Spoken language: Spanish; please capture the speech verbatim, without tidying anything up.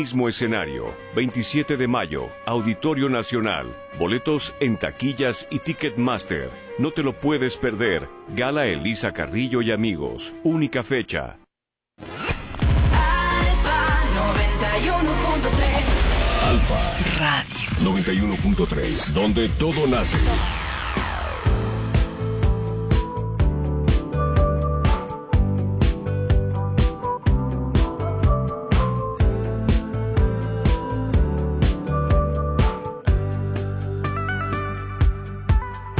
Mismo escenario, veintisiete de mayo, Auditorio Nacional. Boletos en taquillas y Ticketmaster. No te lo puedes perder. Gala Elisa Carrillo y amigos. Única fecha. Alfa noventa y uno punto tres. Alfa Radio noventa y uno punto tres, donde todo nace.